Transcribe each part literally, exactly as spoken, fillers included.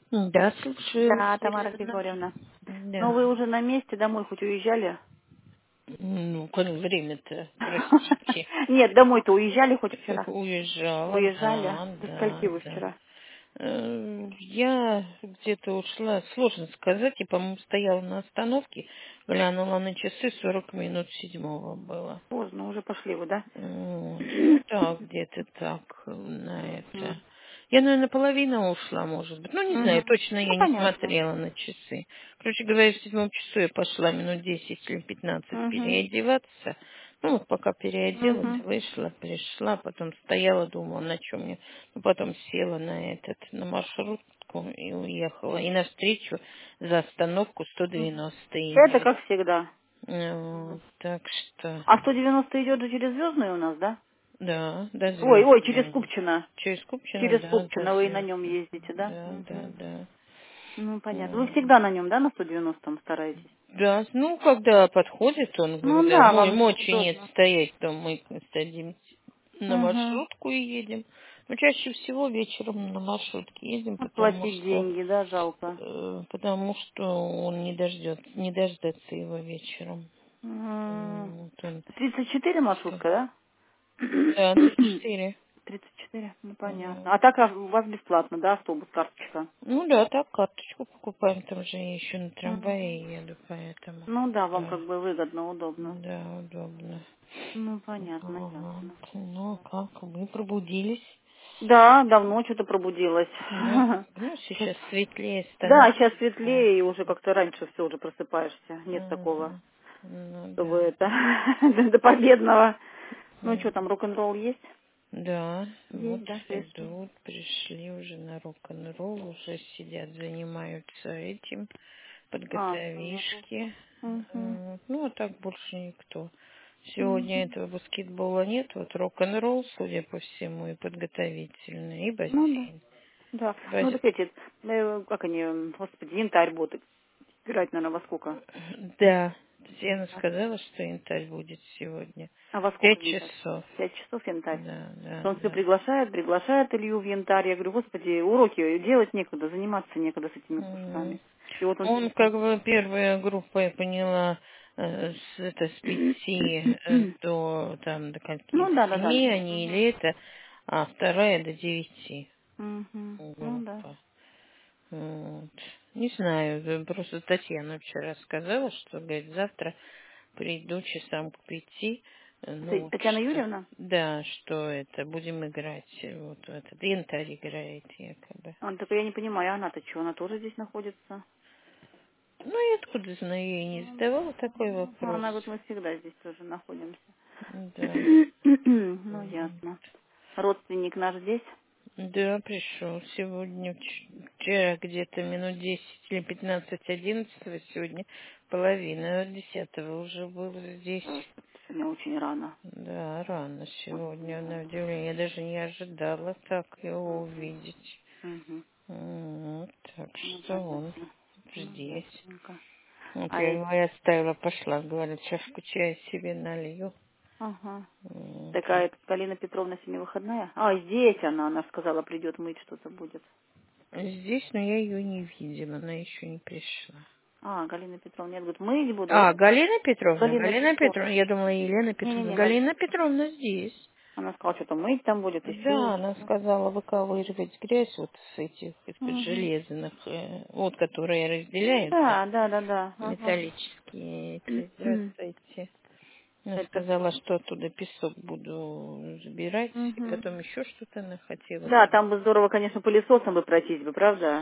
Да, слушаю, Да, Тамара Елена. Григорьевна. Ну, вы Да. уже на месте, домой хоть уезжали? Ну, как время-то, простите. Нет, домой-то уезжали хоть вчера? Уезжала, Уезжали? да, До скольки да, вы да. вчера? Э, Я где-то ушла, сложно сказать, я, по-моему, стояла на остановке, глянула на часы, сорок минут седьмого было. Поздно, уже пошли вы, да? М, Ну да, где-то так, э, на это. Я, наверное, половина ушла, может быть. Ну, не знаю, Угу. точно Ну, я не понятно. смотрела на часы. Короче говоря, в седьмом часу я пошла минут десять или пятнадцать Угу. переодеваться. Ну, вот пока переоделась, Угу. вышла, пришла, потом стояла, думала, на чем мне. Ну, потом села на этот, на маршрутку и уехала. И навстречу за остановку сто девяносто Это идет. как всегда. Ну, так что... А сто девяносто идет же через Звездную у нас, да? Да, до Ой, ой, через Звездной. Купчино. Через Купчино, Через да, до Купчино вы на нем Звездной. ездите, да? Да, да, Угу. да. Ну, понятно. Вы М. всегда на нем, да, на сто девяностом стараетесь? Да, ну, когда подходит он, Ну когда да, мой вам же мочи нет удобно. стоять, то мы садимся на Угу. маршрутку и едем. Но чаще всего вечером на маршрутке едем, Вот потому платить что деньги, да, жалко. э, потому что он не дождется, не дождется его вечером. М, М, Вот он тридцать четыре всё. маршрутка, да? Да, тридцать четыре. тридцать четыре, ну Да. понятно. А так а у вас бесплатно, да, автобус, карточка? Ну да, так карточку покупаем, там же я еще на Мгм. трамвае еду, поэтому. Ну да, вам Да, как бы выгодно, удобно. да, удобно. Ну понятно, Вот. ясно. Ну, как, мы пробудились. Да, давно что-то пробудилась. Да. Ну, Щас- сейчас светлее Да, сейчас становится. светлее, и уже как-то раньше все уже просыпаешься. Нет такого, Мгм. Ну, чтобы да. это до победного. Ну Мгм. что, там рок-н-ролл есть? Да, вот Есть, да, пришли. идут, пришли уже на рок-н-ролл, уже сидят, занимаются этим, А, слава богу. подготовишки. Угу. Вот. Ну, а так больше никто. Угу. Сегодня этого баскетбола нет, вот рок-н-ролл, судя по всему, и подготовительный, и Ну да. бассейн. Да. Ну Бас- так эти, э, как они, м, господи, янтарь будут играть, наверное, во сколько? Да, Татьяна Да. сказала, что янтарь будет сегодня. А во В сколько пять янтарь? часов. Пять часов янтарь. Да, да, Он все да. приглашает, приглашает Илью в янтарь. Я говорю, господи, уроки делать некуда, заниматься некуда с этими Мгм. курсами. И вот он Он сегодня... как бы первая группа, я поняла, э, с, это, с пяти э, до там до каких Ну да, да, да. семи они или это, а вторая до девяти Мгм. Ну да. группа. Вот. Не знаю, э, просто Татьяна вчера сказала, что, говорит, завтра приду часам к пяти, э, Это ну вот Татьяна что, Юрьевна? да, что это, будем играть, э, вот в этот янтарь играет якобы. Он такой, я не понимаю, а она-то что, она тоже здесь находится? Ну, я откуда знаю, я и не задавала такой А вопрос. она говорит, мы всегда здесь тоже находимся. Да. Ну, М. ясно. Родственник наш здесь? Да, пришел сегодня, вч- вчера где-то минут десять или пятнадцать одиннадцатого, сегодня половина десятого уже был здесь. Сегодня очень рано. Да, рано Очень сегодня, на рано. удивление. Я даже не ожидала так его увидеть. Угу. М, Так Ну, что он понятно. Ну, здесь. ясненько. Вот А я эти... его и оставила, пошла, говорит, чашку чая себе налью. Ага. М, так. Такая Галина Петровна сегодня выходная? А, здесь она, она сказала, придет мыть что-то будет. Здесь, но я ее не видела, она еще не пришла. А, Галина Петровна, я говорю, мыть буду, а А, я... Галина Петровна, Галина Галина Петровна. Петровна, я думала, Елена Петровна. Не-не-не, Галина. Галина Петровна здесь. Она сказала, что-то мыть там будет, еще Да, она что-то. сказала выковыривать грязь вот с этих из-под Угу. железных, э, вот которые разделяются, Да, да, да, да. Ага. металлические эти. Здравствуйте. Она Это... сказала, что оттуда песок буду забирать, и Угу. потом еще что-то она хотела. Да, там бы здорово, конечно, пылесосом бы пройтись бы, правда?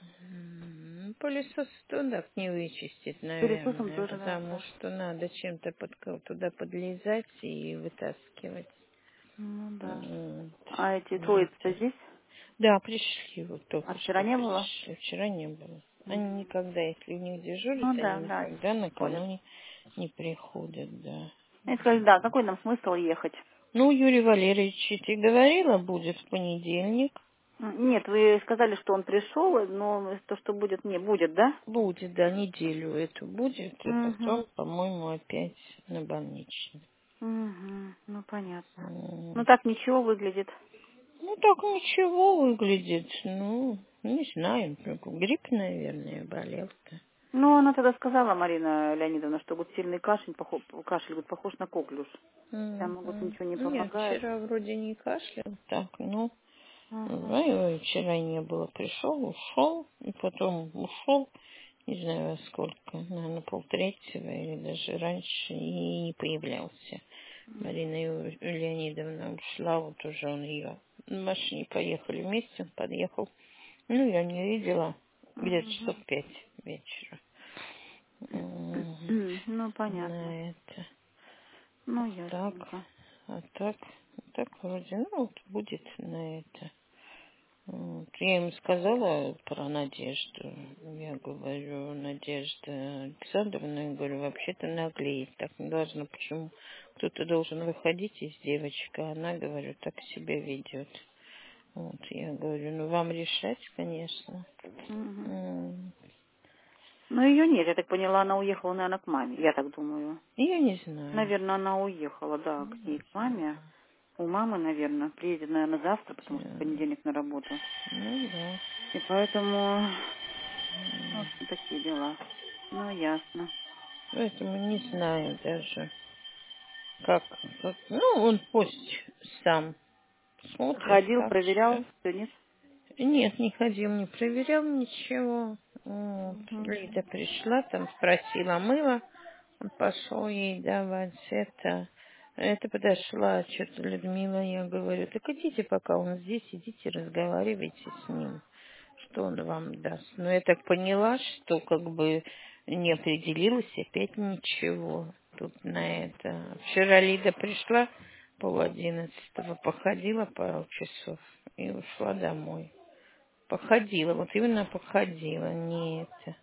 М, Пылесос туда не вычистит, Пылесосом наверное, тоже потому надо. что надо чем-то под, туда подлезать и вытаскивать. Ну да. М, А эти вот. троицы здесь? Да, пришли, вот А только вчера что не было? пришли. Вчера не было. Они Мгм. никогда, если у них дежурят, Ну да, они да, никогда ходят. накануне не приходят, да. Они сказали, да, какой нам смысл ехать? Ну, Юрий Валерьевич, я тебе говорила, будет в понедельник. М, Нет, вы сказали, что он пришел, но то, что будет, не будет, да? Будет, да, неделю эту будет, и Угу. потом, по-моему, опять на больничный. Угу. Ну, понятно. М. Ну, так ничего выглядит. Ну, так ничего выглядит, ну. Не знаю, грипп, наверное, болел-то. Ну, она тогда сказала, Марина Леонидовна, что вот сильный кашель, похож, кашель говорит, похож на коклюш. Там вот Угу. ничего не Нет, помогает. вчера вроде не кашлял. Так, ну, Ага. знаю, вчера не было. Пришел, ушел, и потом ушел. Не знаю, во сколько, наверное, полтретьего или даже раньше, и не появлялся. Марина Ю- Леонидовна ушла, вот уже он ее на машине поехали вместе, он подъехал. Ну, я не видела, где-то часов Мгм. пять вечера. М, Ну, понятно. На это. Ну, Так, ясненько. а так, так вроде, ну, вот будет на это. Вот. Я им сказала про Надежду. Я говорю, Надежда Александровна, я говорю, вообще-то наглеет. Так не должно. Почему? Кто-то должен выходить из девочек, а она, говорю, так себя ведет. Вот, я говорю, ну, вам решать, конечно. Мгм. М, Но ее нет, я так поняла, она уехала, наверное, к маме, я так думаю. Я не знаю. Наверное, она уехала, да, к ней, к маме. У мамы, наверное, приедет, наверное, завтра, потому что в Э, понедельник на работу. Ну, да. И поэтому, в общем, такие дела. Ну, ясно. Поэтому не знаю даже, как, как. Ну, он пусть сам смотрит, Ходил, так проверял, что. все, нет? Нет, не ходил, не проверял ничего. Вот. Мгм. Лида пришла, там спросила, мыло. Он пошел ей давать это. Это подошла что-то Людмила, я говорю, так идите, пока он здесь, идите, разговаривайте с ним, что он вам даст. Но я так поняла, что как бы не определилась опять ничего тут на это. Вчера Лида пришла пол одиннадцатого, походила пару часов и ушла домой. Походила, вот именно походила, не это,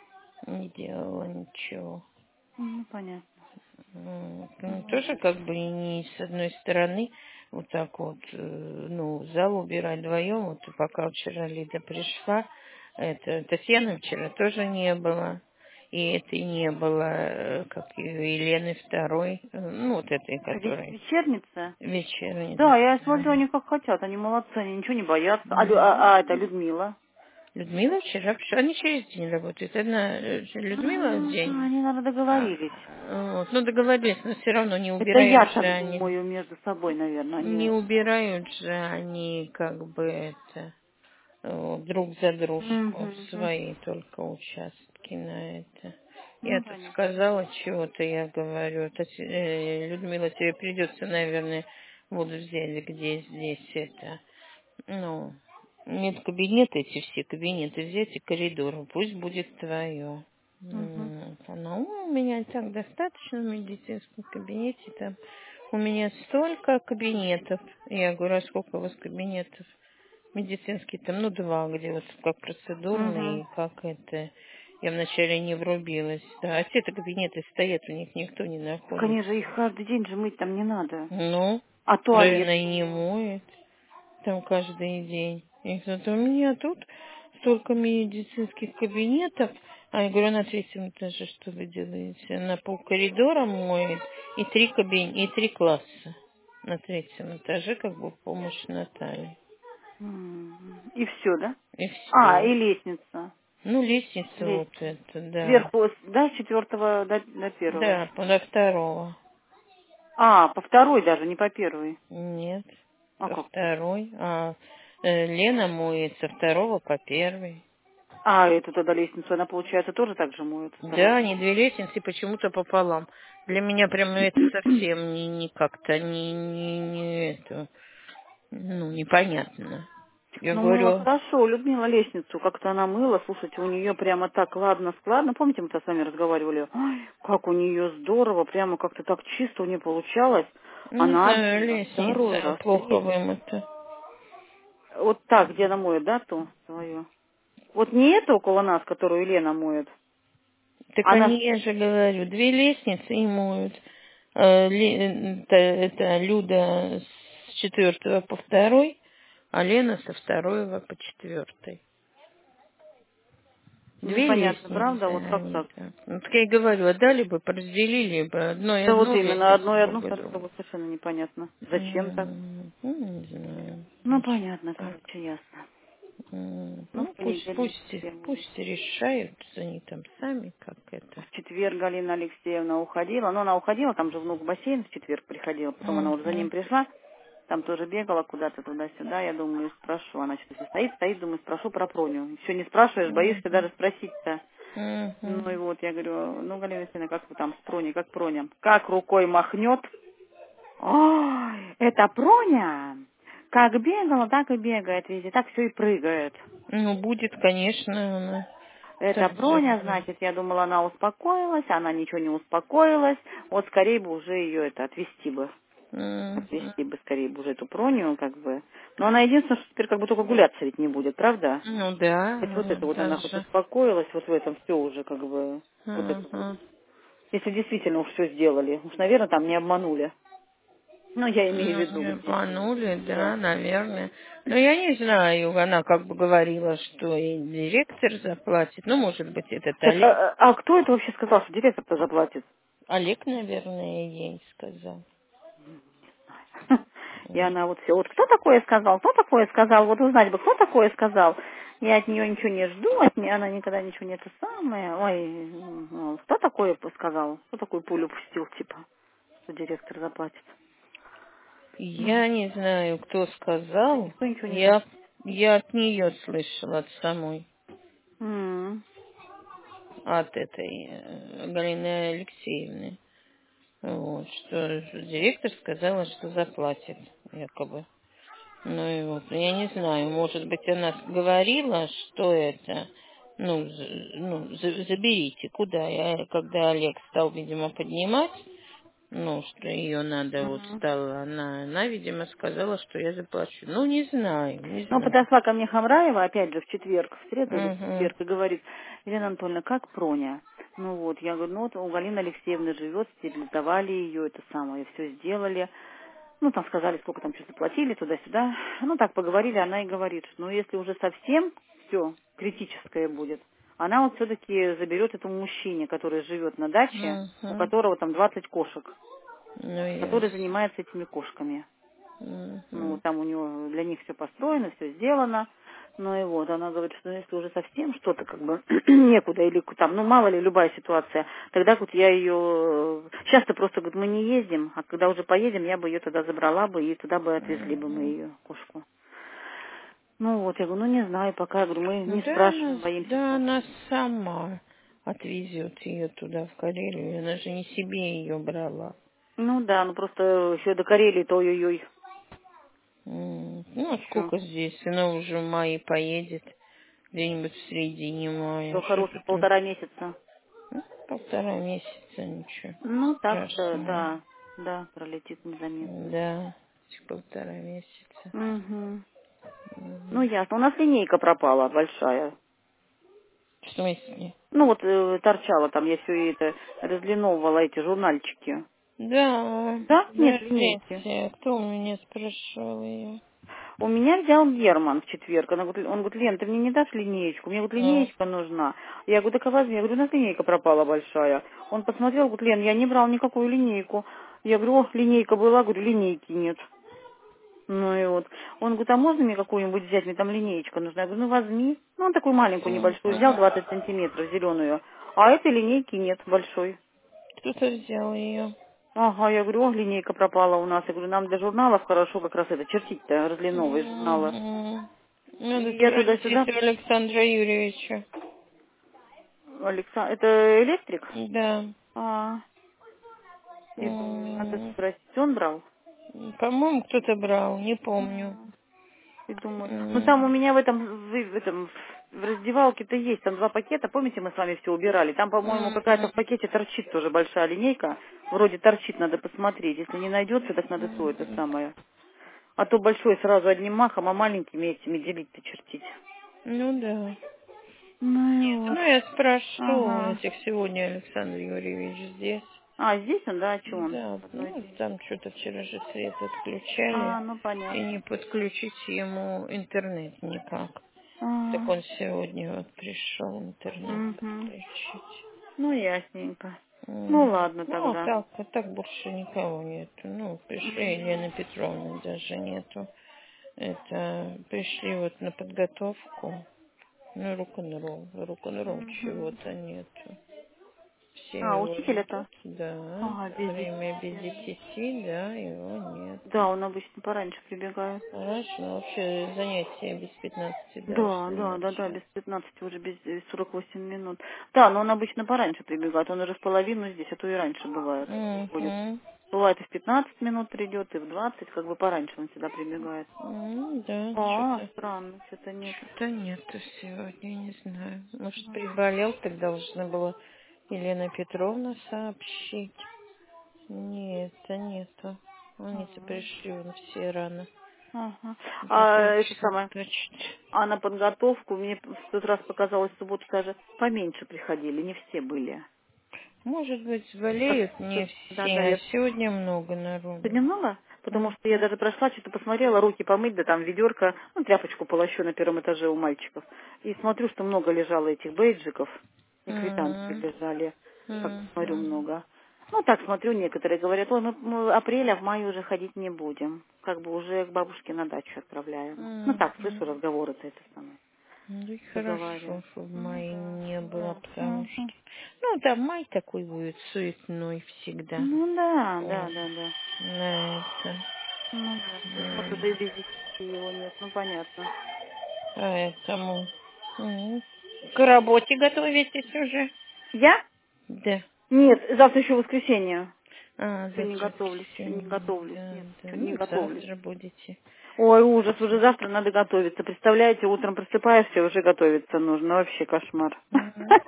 не делала ничего. Ну, понятно. Вот. Ну, Ну, тоже как бы не с одной стороны вот так вот, э, ну, зал убирать вдвоем, вот и пока вчера Лида пришла, это, Татьяны вчера тоже не было, и этой не было, э, как ее, Елены второй, э, ну, вот этой, Ве- которой вечерница? вечерней. Да, я смотрю, они как хотят, они молодцы, они ничего не боятся. А, Лю- а, а это Людмила? Людмила вчера пришла, они через день работают. Одна э, А, Людмила в день. они, наверное, А, договорились. вот, ну, договорились, но все равно не Это убирают я же так они. думаю между собой, наверное, Не они... убирают же они как бы это э, друг за дружку Мгм, мгм. свои только участки на это. Я Ну, тут понятно. сказала чего-то, я говорю, Тати- э, Людмила, тебе придется, наверное, вот взять, где здесь это, ну, нет кабинета, эти все кабинеты взять и коридор, пусть будет твое. Мгм. Она, «Ой, у меня и так достаточно в медицинском кабинете, там у меня столько кабинетов. Я говорю, а сколько у вас кабинетов? Медицинские там, ну, два, где вот как процедурные, Мгм. и как это. Я вначале не врубилась. Да, а те-то кабинеты стоят, у них никто не Так они же находится. их каждый день же мыть там не надо. Ну, А туалет? наверное, и не моет там каждый день. И говорит, у меня тут столько медицинских кабинетов. А я говорю, на третьем этаже что вы делаете? На пол коридора моет и три кабин... и три класса. На третьем этаже как бы помощь Натальи. М. И все, да? И А, все. и лестница. Ну, лестница вот Лестница. это, да. Сверху, с- да, с четвертого до, до первого. Да, до второго. А, по второй даже, не по первой. Нет, А по как? второй. А э, Лена моет со второго по первый. А, эту тогда лестницу, она, получается, тоже так же моет со Да, второго. они две лестницы почему-то пополам. Для меня прямо это совсем не, не как-то не, не, не это, ну, непонятно. Я Ну, мыла говорю, хорошо, Людмила лестницу, как-то она мыла, слушайте, у нее прямо так ладно-складно, помните, мы-то с вами разговаривали, ой, как у нее здорово, прямо как-то так чисто у нее получалось, не она знаю, один раз, второй лестница раз, плохо третий. вымыта. Вот так, где она моет, да, ту свою? Вот не эту около нас, которую Лена моет, Так она... они, я же говорю, две лестницы и моют. Э, Ле- Это, это Люда с четвертого по второй, а Лена со второго по четвертой. Две Непонятно, лестницы правда, вот как они так? так. Ну, так я и говорю, отдали бы, поразделили бы одной Да вот одну именно, лестницу, одно и одно, другой второе, другую. вот совершенно непонятно. Зачем так? М, Ну, не знаю. Ну, Значит, понятно, так. короче, ясно. М, Ну, Ну, в пусть, понедельник пусть, все будет. пусть решают они там сами, как это. В четверг Галина Алексеевна уходила. Ну, она уходила, там же внук в бассейн в четверг приходила. Потом она вот за ним Мгм. пришла. Там тоже бегала куда-то туда-сюда. Я думаю, спрошу. Она что-то стоит, стоит, думаю, спрошу про Проню. Еще не спрашиваешь, боишься даже Мгм. спросить-то. Ну и Мгм. вот, я говорю, ну, Галина Алексеевна, как вы там с Проней, как Проня? Как рукой махнет? Ой, это Проня! Как бегала, так и бегает везде, так все и прыгает. Ну, будет, конечно, она. Это Так же. Проня, значит, я думала, она успокоилась, она ничего не успокоилась. Вот скорее бы уже ее это отвезти бы. Мгм. Отвезти бы скорее бы уже эту Проню, как бы. Но она единственное, что теперь как бы только гуляться ведь не будет, правда? Ну да, Хоть вот это вот она хоть даже. успокоилась, вот в этом все уже как бы, вот это вот. Мгм. Если действительно уж все сделали, уж, наверное, там не обманули. Ну, я имею в Ну, виду, не где это, обманули, да. да, наверное. Но я не знаю, она как бы говорила, что и директор заплатит. Ну, может быть, этот Сейчас, Олег. а, а- а кто это вообще сказал, что директор-то заплатит? Олег, наверное, ей сказал. И М. она вот все, вот кто такое сказал, кто такое сказал, вот узнать бы, кто такое сказал. Я от нее ничего не жду, от нее она никогда ничего не это самое. Ой, ну, кто такое сказал, кто такую пулю пустил, типа, что директор заплатит. Ну, Я не знаю, кто да сказал. никто ничего не Я, заплатит. я от нее слышала, от самой, М. от этой э, Галины Алексеевны. Вот, что директор сказала, что заплатит, якобы. Ну и вот, ну, я не знаю, может быть, она говорила, что это, ну, з- ну за- заберите, куда? Я, когда Олег стал, видимо, поднимать, ну, что ее надо, вот Мгм. стала, она, она, видимо, сказала, что я заплачу. Ну, не знаю, не Ну, знаю. подошла ко мне Хамраева, опять же, в четверг, в среду или в Угу, четверг, и говорит, Елена Анатольевна, как Проня? Ну вот, я говорю, ну вот у Галины Алексеевны живет, стерилизовали ее, это самое, все сделали. Ну, там сказали, сколько там что заплатили, туда-сюда. Ну, так поговорили, она и говорит, что ну, если уже совсем все критическое будет, она вот все-таки заберет этому мужчине, который живет на даче, у угу, которого там двадцать кошек, ну, который ясно. занимается этими кошками. Ну, Угу. там у него для них все построено, все сделано. Ну и вот, она говорит, что если уже совсем что-то как бы некуда, или там, ну мало ли, любая ситуация, тогда вот я ее... Сейчас-то просто, говорит, мы не ездим, а когда уже поедем, я бы ее тогда забрала бы, и туда бы отвезли бы мы Угу. ее, кошку. Ну вот, я говорю, ну не знаю, пока, я говорю, мы Ну не да, она, спрашиваем, боимся да, она спрашивать. сама отвезет ее туда, в Карелию. Она же не себе ее брала. Ну да, ну просто еще до Карелии-то, ой-ой-ой, М, Ну, а еще. сколько здесь? Она уже в мае поедет, где-нибудь в середине мая. Еще Что хороших тут? полтора месяца. Ну, полтора месяца, ничего Ну так что, страшного. да, да, пролетит незаметно. Да, этих полтора месяца. Угу. Ну, Мгм. ясно. У нас линейка пропала большая. В смысле? Ну, вот э, торчала там, я все это разлиновывала, эти журнальчики. Да, Да? Нет линейки. подождите, а кто у меня спрашивал ее? У меня взял Герман в четверг. Она говорит, он говорит, Лен, ты мне не дашь линеечку? Мне вот А, линеечка нужна. Я говорю, так а возьми. Я говорю, у нас линейка пропала большая. Он посмотрел, говорит, Лен, я не брал никакую линейку. Я говорю, о, линейка была, говорю, линейки нет. Ну и вот. Он говорит, а можно мне какую-нибудь взять? Мне там линеечка нужна. Я говорю, ну возьми. Ну, он такую маленькую, небольшую взял, мгм. двадцать сантиметров, зеленую. А этой линейки нет, большой. Кто-то взял ее. Ага, я говорю, о, линейка пропала у нас. Я говорю, нам для журналов хорошо как раз это, чертить-то, разлиновые журналы. Мгм. Надо И я спросить туда-сюда. у Александра Юрьевича. Александр, это электрик? Да. А, и думаю, надо М, спросить. Он брал? По-моему, кто-то брал, не помню. И думаю, ну там у М, меня в этом, в, в этом, в раздевалке-то есть, там два пакета, помните, мы с вами все убирали? Там, по-моему, какая-то мгм. в пакете торчит тоже большая линейка. Вроде торчит, надо посмотреть. Если не найдется, так надо то это самое. А то большой сразу одним махом, а маленькими этими делить-то чертить. Ну да. Ну и вот. Ну, я спрошу, Ага. если сегодня Александр Юрьевич здесь. А, здесь он, да, а что он? Да, Родной ну, день. там что-то вчера же свет отключали, А, ну и понятно. не подключить ему интернет никак. Так А, он сегодня вот пришел интернет угу. подключить. Ну, ясненько. Ну, М. ладно Ну, а тогда. так, а так больше никого нету. Ну, пришли, Мгм. Елены Петровны даже нету. это пришли вот на подготовку. Ну, рок-н-ролл. Рок-н-ролл Мгм. чего-то нету. Все А, его учитель это? ждут, да. Ага, без Время без десяти. десяти, да, его Да, нету. он обычно пораньше прибегает. Хорошо, ну, вообще занятия без пятнадцати Да, должны да, да, да, начать. без пятнадцати, уже без э, сорок восемь минут. Да, но он обычно пораньше прибегает, он уже в половину здесь, а то и раньше бывает. Приходит. Угу. Бывает и в пятнадцать минут придет, и в двадцать, как бы пораньше он всегда прибегает. Ну, да, А, что-то странно, что-то нет. что-то нету сегодня, не знаю. Может, приболел, так должна была Елена Петровна сообщить. Нет, а нету. Они-то Ага. пришли вон все рано. Ага. А Девять это часов самое, точно. а на подготовку мне в тот раз показалось, в субботу даже поменьше приходили, не все были. Может быть, Как- болеют не Да, все, да, а я сегодня много народу. сегодня много, потому что я Мгм. даже прошла, что-то посмотрела, руки помыть, да там ведерко, ну, тряпочку полощу на первом этаже у мальчиков. И смотрю, что много лежало этих бейджиков, и квитанции М, лежали, как смотрю, мгм. много. Ну, так смотрю, некоторые говорят, ой, мы, мы апреля, в мае уже ходить не будем. Как бы уже к бабушке на дачу отправляем. Ну, так, слышу Мгм. разговоры-то это самое. Ну и хорошо, Разговариваю. что в Ну, мае да, не было, да. потому Мгм. что... Ну, да, май такой будет суетной всегда. Ну, да, Ой, да, да, да. на это. Ну, да. Вот М, это и без десяти его нет, ну, понятно. Поэтому... м, К работе готовитесь уже? Я? Да. Нет, завтра еще воскресенье. А, Еще не завтра готовлюсь, еще не воскресенье. готовлюсь. Да, Нет, да. еще не Ну, готовлюсь. завтра будете. Ой, ужас, уже завтра надо готовиться. Представляете, утром просыпаешься, уже готовиться нужно. Вообще кошмар. Мгм.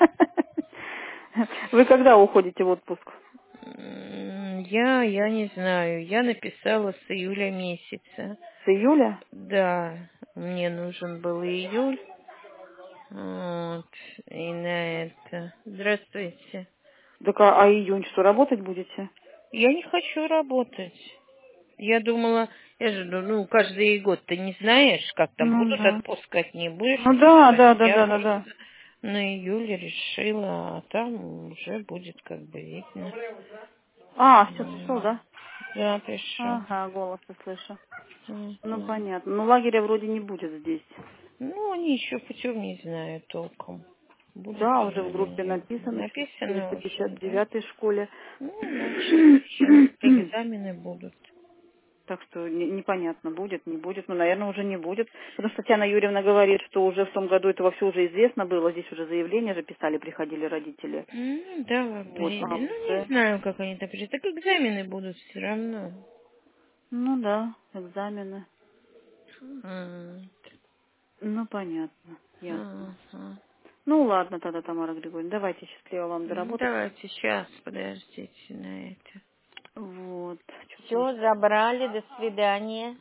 Вы когда уходите в отпуск? М, Я, я не знаю. Я написала с июля месяца. С июля? Да, мне нужен был июль. Вот. И на это. Здравствуйте. Так а, а июнь что, работать будете? Я не хочу работать. Я думала, я же, ну, ну, каждый год ты не знаешь, как там Ну будут да. отпускать, не будешь Ну да, отпускать. да, да, Я да, да, просто да. на июле решила, а там уже будет как бы видно. А, все, пришел, М, да? Да, пришел. Ага, голос слышу. Ну Мгм. понятно. Ну лагеря вроде не будет здесь. Ну, они еще путем не знают толком. Будут Да, уже уже в или группе нет. написано, что в Написано четыреста уже, пятьдесят да? девятой школе. Ну, значит, сейчас экзамены будут. Так что не- непонятно, будет, не будет. Ну, наверное, уже не будет. Потому что Татьяна Юрьевна говорит, что уже в том году это во все уже известно было. Здесь уже заявления же писали, приходили родители. Ну, да, Вот, блин. а Ну, не уже... знаю, как они это придут. Так экзамены будут все равно. Ну да, экзамены. М, Ну, понятно, ясно. ага. Ну, ладно тогда, Тамара Григорьевна, давайте счастливо вам Ну, доработать. давайте сейчас, подождите на это. Вот, что-то Все, забрали, до свидания.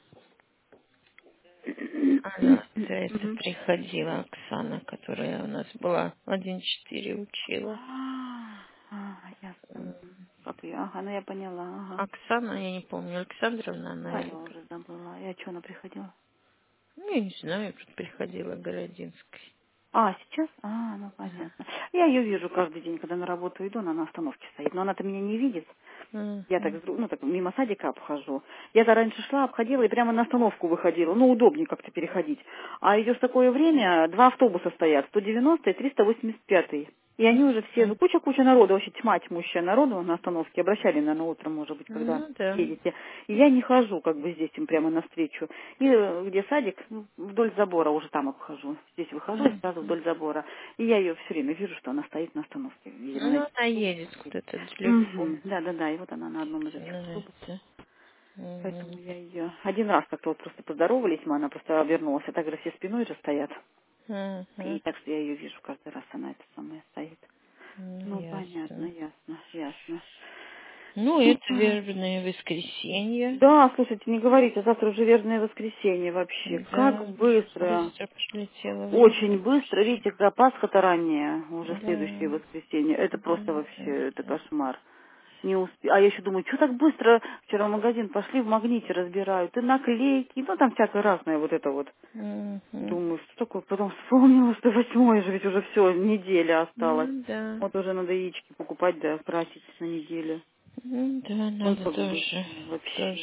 Она, это, это Мгм. приходила Оксана, которая у нас была один четыре учила. А, а, ясно. М, Как ее? Ага, ну я поняла, ага. Оксана, я не помню, Александровна, А я наверное. уже забыла. И а что она приходила? Ну, я не знаю, тут приходила Городинская. А, сейчас? А, ну понятно. Я ее вижу каждый день, когда на работу иду, она на остановке стоит. Но она-то меня не видит. Я так, Мгм. с друг- ну, так мимо садика обхожу. Я-то раньше шла, обходила и прямо на остановку выходила. Ну, удобнее как-то переходить. А идешь в такое время, два автобуса стоят, сто девяностый и триста восемьдесят пятый. И они уже все, ну, Мгм. куча-куча народу, вообще тьма тьмущая народу на остановке. Обращали, наверное, утром, может быть, когда Ну да. едете. И я не хожу, как бы, здесь им прямо навстречу. И э, где садик, ну, вдоль забора уже там обхожу. Здесь выхожу и сразу Мгм. вдоль забора. И я ее все время вижу, что она стоит на остановке. Видимо, Ну, на... она едет куда-то далеко. Мгм. Да, да, да. И вот она на одном из этих На автобусов. это. Поэтому Мгм. я ее... Один раз как-то вот просто поздоровались, мы, она просто обернулась, а так же все спиной же стоят. И Мгм. так что я ее вижу каждый раз, она это самая стоит. Ну, Ну, понятно, ясно. ясно, ясно. Ну, Ну, это ладно. вербное воскресенье. Да, слушайте, не говорите, завтра уже вербное воскресенье вообще. Как Да, быстро. быстро пролетело время Очень быстро. вообще. Видите, когда Пасха-то ранняя, уже следующее Да. воскресенье. Это просто Да, вообще, да, это да. кошмар. Не усп... А я еще думаю, что так быстро вчера в магазин пошли, в магните разбирают, и наклейки, ну там всякое разное вот это вот. Мгм. Думаю, что такое? Потом вспомнила, что восьмое же ведь уже все, неделя осталась. Ну, да. Вот уже надо яички покупать, да, красить на неделю. Ну, да, Ой, надо как тоже, быстро вообще. тоже.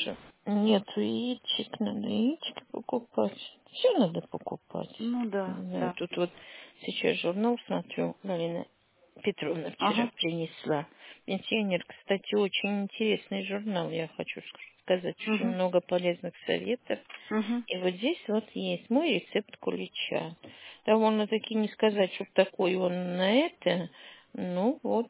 Нету яичек, надо яички покупать. Все надо покупать. Ну да, Не знаю, да. тут вот сейчас журнал смотрю, Галина Петровна вчера Ага. принесла. Пенсионер, кстати, очень интересный журнал, я хочу сказать, очень Угу. много полезных советов. Угу. И вот здесь вот есть мой рецепт кулича. Довольно-таки не сказать, что такой он на это, ну вот,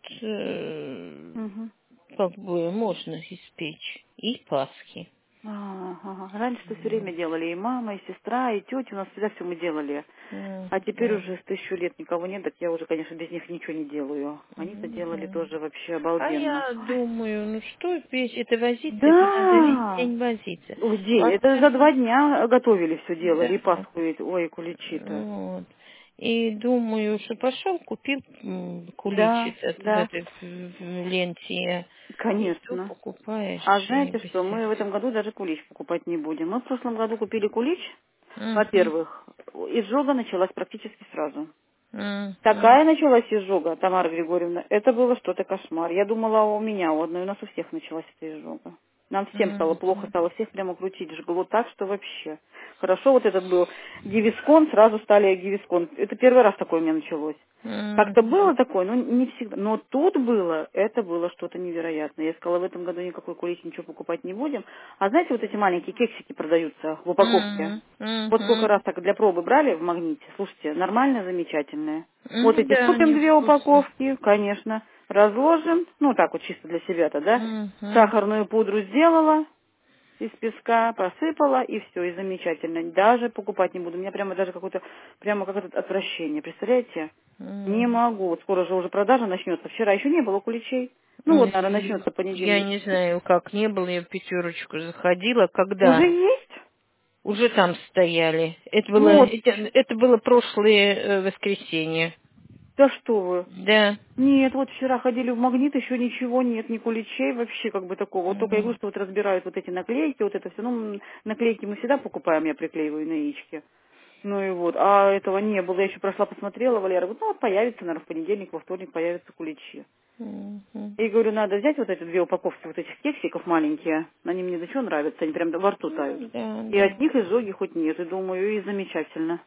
э, Угу. как бы можно испечь. И пасхи. Ага, ага. Раньше-то все время Вот. делали и мама, и сестра, и тетя, у нас всегда все мы делали. А теперь Мгм. уже с тысячу лет никого нет, так я уже, конечно, без них ничего не делаю. Они-то делали Мгм. тоже вообще А обалденно. я думаю, ну что печь, это возиться, это надо весь Да! день возиться. Ой, день. Это за Во-вторых, два дня готовили, все делали. И да, Пасху, и- ой, куличи-то. вот. И думаю, что пошел, купил м, кулич Да, этот в да, этой в, в ленте, и то конечно. А покупаешь и знаете что, быстро. мы в этом году даже кулич покупать не будем. Мы в прошлом году купили кулич. Мгм. Во-первых, изжога началась практически сразу. Мгм. Такая началась изжога, Тамара Григорьевна, это было что-то кошмар. Я думала, у меня у одной, у нас у всех началась эта изжога. Нам всем стало плохо, Мгм. стало всех прямо крутить, жгло так, что вообще. Хорошо, вот этот был гивискон, сразу стали гивискон. Это первый раз такое у меня началось. Как-то Мгм. было такое, но не всегда. Но тут было, это было что-то невероятное. Я сказала, в этом году никакой кулич, ничего покупать не будем. А знаете, вот эти маленькие кексики продаются в упаковке? Мгм. Вот сколько Мгм. раз так для пробы брали в магните. Слушайте, нормально, замечательное. Вот Ну эти да, купим они две вкусные. упаковки, конечно, разложим, ну так вот чисто для себя-то, да. Мгм. Сахарную пудру сделала, из песка посыпала, и все, и замечательно. Даже покупать не буду. У меня прямо даже какое-то, прямо какое-то отвращение, представляете? Не Мгм. могу. Вот скоро же уже продажа начнется. Вчера еще не было куличей. Ну вот, наверное, И начнется я понедельник. не знаю, как не было, я в пятерочку заходила, Уже когда есть? уже там стояли. Это было, Вот. это, это было прошлое э, воскресенье. Да что вы. Да. Нет, вот вчера ходили в магнит, еще ничего нет, ни куличей вообще как бы такого. Вот только я М, говорю, что вот разбирают вот эти наклейки, вот это все. Ну, м, наклейки мы всегда покупаем, я приклеиваю на яички. Ну и вот, а этого не было. Я еще прошла, посмотрела, Валера говорит, ну вот появится, наверное, в понедельник, во вторник появятся куличи. мгм, И говорю, надо взять вот эти две упаковки вот этих кексиков маленькие. Они мне до чего нравятся, они прям во рту тают. Ну да, И от да. них изжоги хоть нет. И думаю, и замечательно.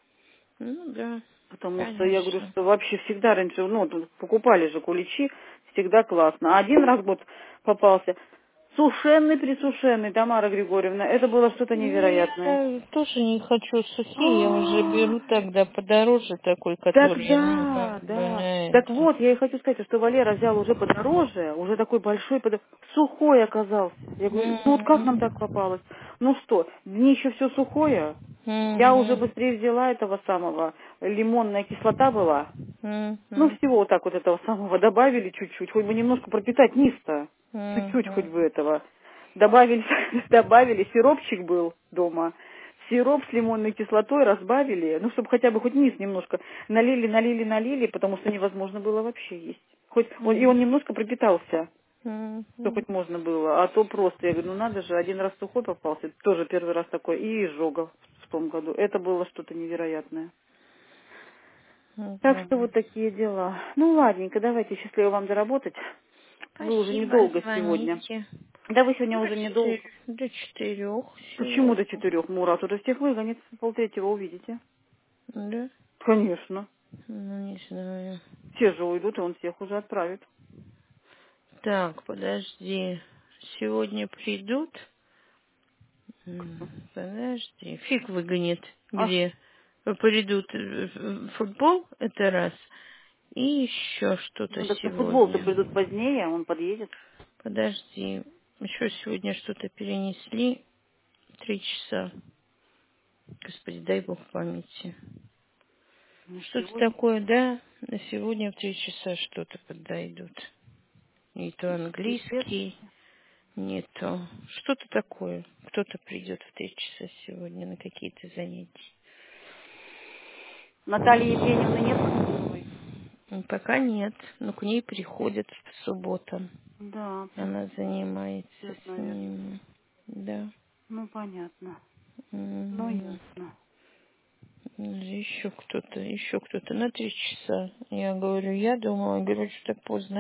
Ну да, Потому что я говорю, конечно. что вообще всегда раньше, ну, тут покупали же куличи, всегда классно. А один раз вот попался сушеный, присушенный, Тамара Григорьевна, это было что-то Ну, невероятное. я тоже не хочу сухие, я уже А, беру тогда подороже такой, Так который, ну, как да, бы да. на Так это. вот, я и хочу сказать, что Валера взял уже подороже, уже такой большой, подо- сухой оказался. Я говорю, ну вот как нам так Мгм, попалось? Ну что, дни еще все сухое? Я уже мгм, быстрее взяла этого самого, лимонная кислота была. Ну, мгм, всего вот так вот этого самого добавили чуть-чуть, хоть бы немножко пропитать низ-то. Чуть-чуть хоть мгм, бы этого. Добавили, добавили, сиропчик был дома. Сироп с лимонной кислотой разбавили, ну, чтобы хотя бы хоть низ немножко. Налили, налили, налили, потому что невозможно было вообще есть. Хоть он, и он немножко пропитался, что мгм, хоть можно было. А то просто, я говорю, ну надо же, один раз сухой попался, тоже первый раз такой, и изжога в том году. Это было что-то невероятное. Так что мгм. вот такие дела. Ну, ладненько, давайте, счастливо вам доработать. Вы уже Спасибо, недолго сегодня. звоните. Да вы сегодня До уже недолго. четырех, до четырех Почему до сегодня. четырех? Мурат уже всех выгонит, полтретьего увидите. Да? Конечно. Ну, не знаю. Все же уйдут, и он всех уже отправит. Так, подожди. Сегодня придут. М, Подожди. Фиг выгонит. А ш- Где? Придут э, в футбол, это раз. И еще что-то ну так на футбол-то сегодня. придут позднее, он подъедет. Подожди. Еще сегодня что-то перенесли. Три часа. Господи, дай бог памяти. На Что-то сегодня. такое, да? На сегодня в три часа что-то подойдут. Не то Пипец. английский, не то. Что-то такое. Кто-то придет в три часа сегодня на какие-то занятия. Натальи Евгеньевны нет Костюмовой? М, Пока нет, но к ней приходят в субботу. Да, Она занимается придет, с наверное. ним. Да. Ну, понятно. Ну, Мгм. ясно. Еще кто-то, еще кто-то на три часа. Я говорю, я думала, говорю, что так поздно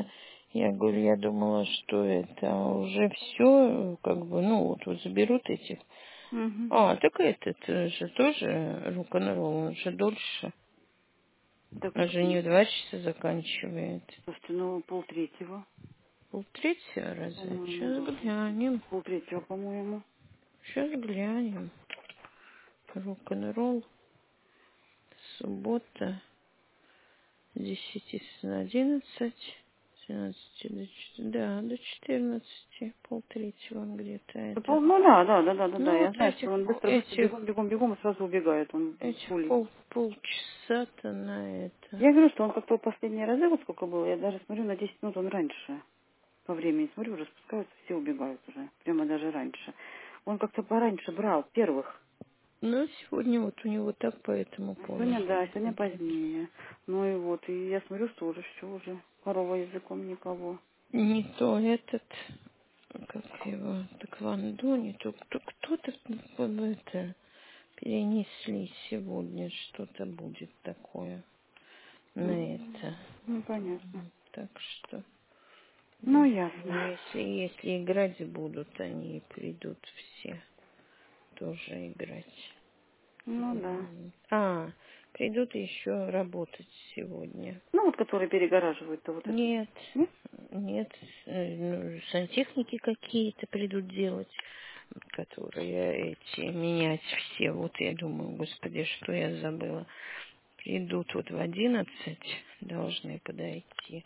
Я говорю, я думала, что это уже все, как бы, ну, вот, вот заберут этих. Угу. А, так этот э, же тоже рок-н-ролл, он же дольше. Так, Он же не в два часа заканчивает. слушайте, ну полтретьего, Полтретьего разве? по-моему, Сейчас да. глянем. Полтретьего, по-моему. Сейчас глянем. Рок-н-ролл. Суббота. С десяти на одиннадцать. С двенадцати до четырнадцати. Да, до четырнадцати. Полтретьего он где-то Да, это. пол- Ну да, да, да, да, да, да. Ну, Я вот знаю, что этих, он быстро, быстро, этих, бегом, бегом, бегом и сразу убегает. Он этих пулей. пол, полчаса-то на это. Я говорю, что он как-то последние разы, вот сколько было, я даже смотрю, на десять минут он раньше. По времени смотрю, уже спускаются, все убегают уже. Прямо даже раньше. Он как-то пораньше брал, первых. Ну, сегодня вот у него так по этому А поводу. сегодня, да, сегодня позднее. Ну и вот, и я смотрю, что уже все уже. Корова языком никого. Не то этот, как его, Тэквондо, не то, кто, кто-то в это перенесли сегодня, что-то будет такое на М, это. Ну, понятно. Так что, Ну, если, ясно. если играть будут, они придут все тоже играть. Ну, да. М. А, придут еще работать сегодня. Ну, вот, которые перегораживают-то вот это. Нет, Нет? нет, э, ну, сантехники какие-то придут делать, которые эти менять все. Вот я думаю, господи, что я забыла. Придут вот в одиннадцать, должны подойти.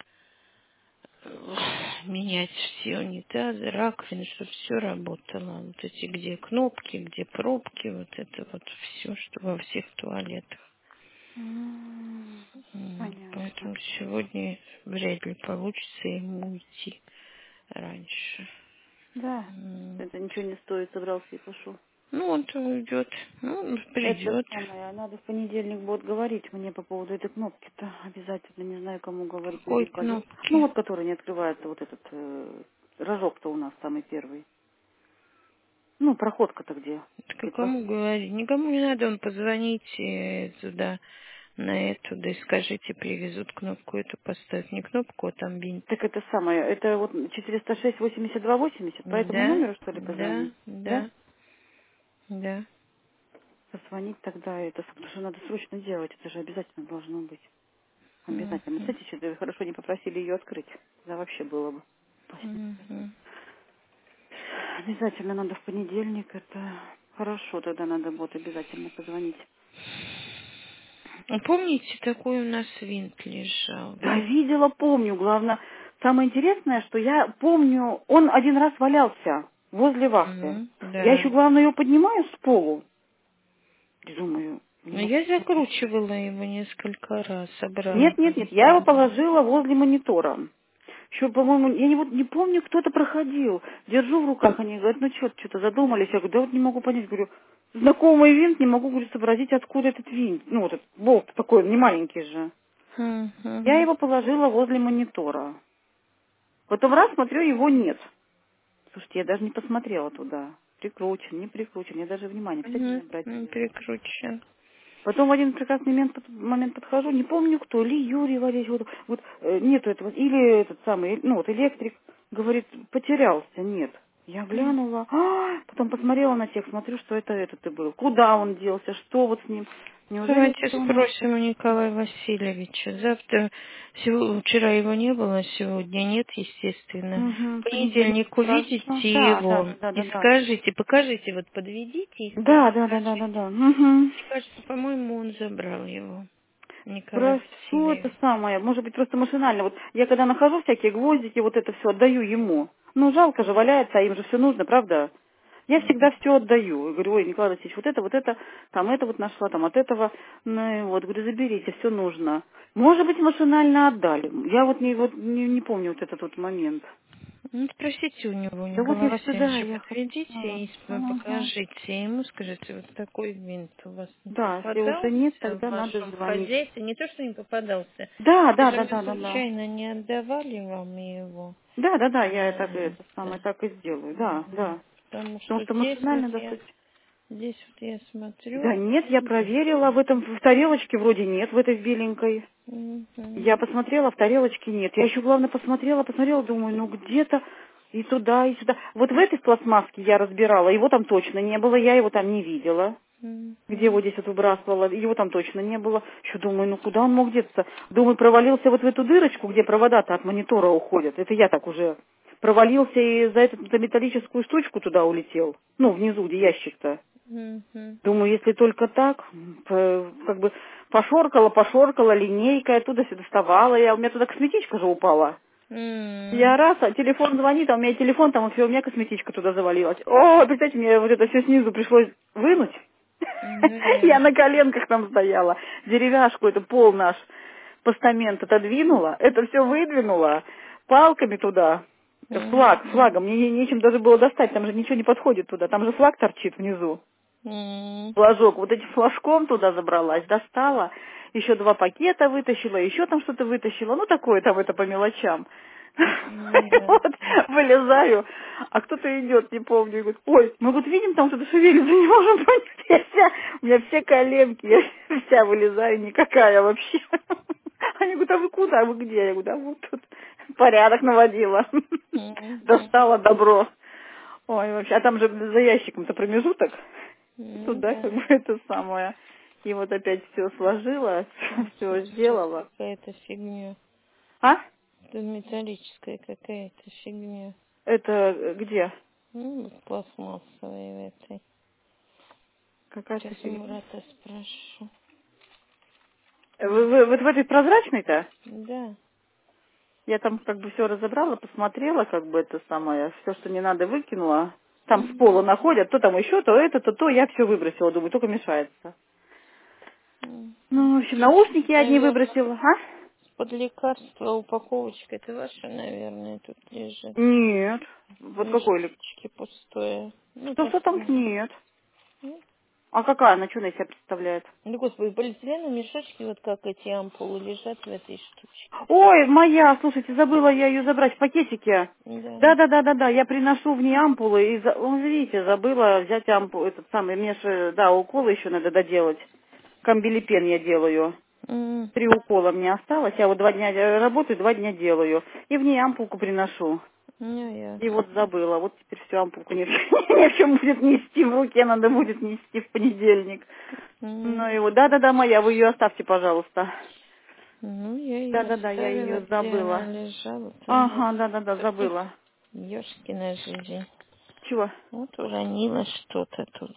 Менять все унитазы, раковины, чтобы все работало. Вот эти где кнопки, где пробки, вот это вот все, что во всех туалетах. М, М, Понятно. Поэтому сегодня вряд ли получится ему уйти раньше. Да. М, Это ничего не стоит, собрался и пошел. Ну, он-то уйдет, ну, он Это придет. самое, надо в понедельник будет говорить мне по поводу этой кнопки-то. Обязательно, не знаю, кому говорить, Какой наверняка. Ну, кнопки? вот, который не открывается, вот этот э, рожок-то у нас самый первый. Ну, проходка-то где? Так Ты и пос- кому говорить? Никому не надо, он позвоните туда, на эту, да и скажите, привезут кнопку эту поставить. Не кнопку, а там винт. Так это самое, это вот четыреста шесть восемьдесят два восемьдесят, по этому Да, номеру, что ли, да, позвонить? Да? да, да. Позвонить тогда это, потому что надо срочно делать, это же обязательно должно быть. Обязательно. Мгм, Кстати, что хорошо не попросили ее открыть. Да, вообще было бы. Спасибо. мгм. Обязательно надо в понедельник. Это хорошо, тогда надо будет обязательно позвонить. А помните, такой у нас винт лежал? Да, видела, помню. Главное, самое интересное, что я помню, он один раз валялся возле вахты. Мгм, Я еще, да. главное, ее поднимаю с полу. И думаю, не Но могу я понять. закручивала его несколько раз, обратно Нет, нет, нет, я его вставляла. положила возле монитора. Еще, по-моему, я не, вот не помню, кто-то проходил. Держу в руках, они говорят, ну что, что-то задумались. Я говорю, да вот не могу понять. Говорю, знакомый винт, не могу, говорю, сообразить, откуда этот винт. Ну, вот этот болт такой, не маленький же. Я Мгм. его положила возле монитора. Потом раз смотрю, его нет. Слушайте, я даже не посмотрела туда. Прикручен, не прикручен. Я даже внимания, кстати, не Мгм. обратила. Прикручен. Потом в один прекрасный момент, момент подхожу, не помню кто, ли Юрий Валерьевич, вот, вот э, нету этого, или этот самый, ну вот электрик, говорит, потерялся, нет. Я глянула, а, потом посмотрела на тех, смотрю, что это этот и был. Куда он делся, что вот с ним? Неужели Давайте это у нас? спросим у Николая Васильевича. Завтра, сего- вчера его не было, сегодня нет, естественно. В Угу, понедельник понедельник спрашиваю. увидите Да, да, его да, да, и да, да. скажите, покажите, вот подведите и Да, да, да, да, скажите. да, да. Угу. Мне кажется, по-моему, он забрал его, Николай Прошу Васильевич. это самое, может быть, просто машинально. Вот я когда нахожу всякие гвоздики, вот это все отдаю ему. Ну, жалко же, валяется, а им же все нужно, правда? Я всегда все отдаю. И говорю, ой, Николай Васильевич, вот это, вот это, там это вот нашла, там от этого. Ну и вот, говорю, заберите, все нужно. Может быть, машинально отдали. Я вот не, вот не, не помню вот этот вот момент. Ну, спросите у него, Да вот Николая я сюда Васильевича, ехала. подведите и с- Ага. покажите ему, скажите, вот такой винт у вас не Да, если уже нет, попадался в тогда надо вашем звонить. хозяйстве, не то, что не попадался, Да, да, скажем, да, мы да, да, да. случайно не отдавали вам его Да, да, да, я это, на это самое это, так и сделаю. Да, Мгм. да. Потому Потому что что здесь вот машинально я, достать. здесь вот я Да смотрю, нет, я проверила, в этом в тарелочке вроде нет, в этой беленькой. Мгм. Я посмотрела, в тарелочке нет. Я еще, главное, посмотрела, посмотрела, думаю, ну где-то и туда, и сюда. Вот в этой пластмасске я разбирала, его там точно не было, я его там не видела. Где Мгм. вот здесь вот выбрасывала, его там точно не было. Еще думаю, ну куда он мог деться? Думаю, провалился вот в эту дырочку, где провода-то от монитора уходят. Это я так уже провалился и за эту за металлическую штучку туда улетел. Ну, внизу, где ящик-то. Мгм. Думаю, если только так, п- как бы пошоркала, пошоркала, линейкой оттуда все доставала. Я, у меня туда косметичка же упала. М. Я раз, а телефон звонит, а у меня телефон, там все, у меня косметичка туда завалилась. О, представьте, мне вот это все снизу пришлось вынуть. Ну, Я на ясно. коленках там стояла. Деревяшку, это пол наш постамент отодвинула, это все выдвинула, палками туда. Флаг, Мгм. флагом, мне не- нечем даже было достать, там же ничего не подходит туда, там же флаг торчит внизу. М. Флажок, вот этим флажком туда забралась, достала, еще два пакета вытащила, еще там что-то вытащила, ну такое там это по мелочам. Ну, Вот, ясно. вылезаю, а кто-то идет, не помню, и говорит, ой, мы вот видим, там что-то шевелится, не можем понять. Я вся, у меня все коленки, я вся вылезаю, никакая вообще. Они говорят, а вы куда, а вы где? Я говорю, да вот тут порядок наводила. Мгм. Достала добро. Ой, вообще, а там же за ящиком-то промежуток. Ну, Туда как да. бы это самое. И вот опять все сложила, Ну, все что-то сейчас сделала. какая-то фигня. А? Это металлическая какая-то фигня. Это э, где? Ну, вот пластмассовая в этой. Какая-то Сейчас у фигня. Мурата спрошу. Вы, вы- вот в этой прозрачной-то? Да. Я там как бы все разобрала, посмотрела, как бы это самое, все, что не надо, выкинула. Там с пола Мгм. находят, то там еще, то это, то то, я все выбросила, думаю, только мешается. Мгм. Ну, в общем, наушники одни Наверное, выбросила, а? под лекарство упаковочка. Это ваша, наверное, тут лежит. Нет. Вот какой ли? Мешочки пустое. Ну, Что, что там? такое. Нет. Ну, А какая она, что она из себя представляет? да, господи, полиэтиленовые мешочки, вот как эти ампулы, лежат в этой штучке. Ой, моя, слушайте, забыла я ее забрать в пакетике. Да. Да, да, да, да, да, я приношу в ней ампулы и, за... О, видите, забыла взять ампулу, этот самый, мне же, да, уколы еще надо доделать. Камбилипен я делаю. М. Три укола мне осталось, я вот два дня э, работаю, два дня делаю. И в ней ампулку приношу. Ну, И вот ясно. забыла, вот теперь всю ампулку не, не в чем будет нести в руке, надо будет нести в понедельник. Ну М. и вот, да-да-да, моя, вы ее оставьте, пожалуйста. Ну, я ее Да-да-да, я оставила, ее где она забыла. лежала. Там Ага, да-да-да, забыла. ёшкина жизнь. Чего? Вот уронила что-то тут.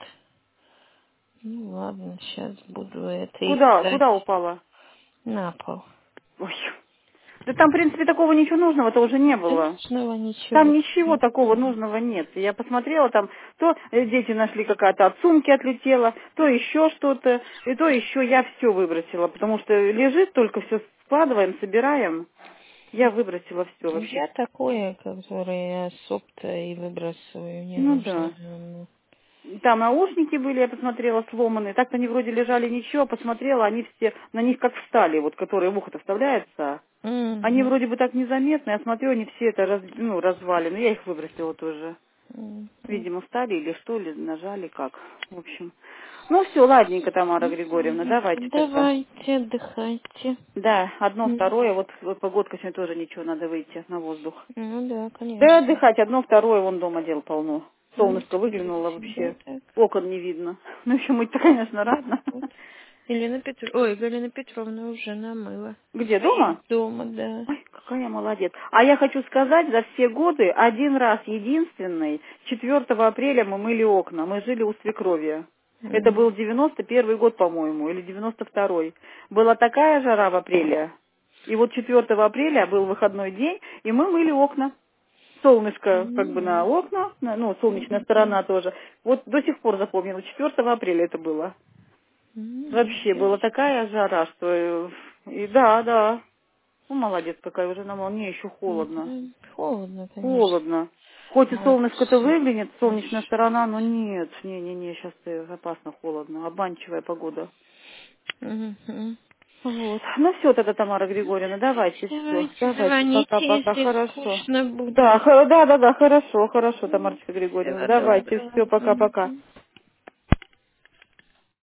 Ну, ладно, сейчас буду это Куда, куда искать. упала? На пол. Ой. Да там, в принципе, такого ничего нужного-то уже не было. Страшного Там ничего. ничего такого нужного нет. Я посмотрела, там то э, дети нашли какая-то от сумки отлетела, то еще что-то, и то еще я все выбросила, потому что лежит, только все складываем, собираем. Я выбросила все вообще. Я такое, которое особо-то и выбрасываю, не Ну нужно. да. Ну, Там наушники были, я посмотрела, сломанные. Так-то они вроде лежали ничего, посмотрела, они все, на них как встали, вот которые в ухо-то вставляются. Они Мгм. вроде бы так незаметны, я смотрю, они все это раз, ну, развалины. Я их выбросила тоже. Мгм. Видимо, встали или что, или нажали, как. В общем. Ну все, ладненько, Тамара Григорьевна, давайте тогда. Давайте, отдыхайте. Да, одно, Мгм. второе, вот, вот погодка сегодня тоже ничего, надо выйти на воздух. Ну да, Да конечно. отдыхать, одно, второе, вон дома дел полно. Ну, Солнышко выглянуло смотрите, да, вообще, так. окон не видно. Ну, еще мы-то, конечно, рано. Вот. Елена Петровна, ой, Галина Петровна уже намыла. Где, дома? Дома, да. Ой, какая молодец. А я хочу сказать, за все годы один раз единственный, четвёртого апреля мы мыли окна. Мы жили у свекрови. Это был М. девяносто первый год, по-моему, или девяносто второй. Была такая жара в апреле. И вот четвёртого апреля был выходной день, и мы мыли окна. Солнышко как бы на М. окна, на- ну, солнечная М. сторона тоже. Вот до сих пор запомнила, четвёртого апреля это было. М. Вообще была такая жара, что... э, И да, да. Ну, молодец какая, уже на мне еще холодно. Мгм. Холодно, конечно. Холодно. Хоть и солнышко-то Вообще. выглянет, солнечная Хорошо. сторона, но нет, не-не-не, сейчас опасно холодно, обманчивая погода. Мгм. Вот. Ну все тогда, Тамара Григорьевна, давайте все. Давайте Давайте, звоните, пока-пока, если хорошо. скучно будет. Да, хо- да, да, да, хорошо, хорошо, Тамарочка Григорьевна. Всего Давайте, доброго. все, пока-пока. Мгм.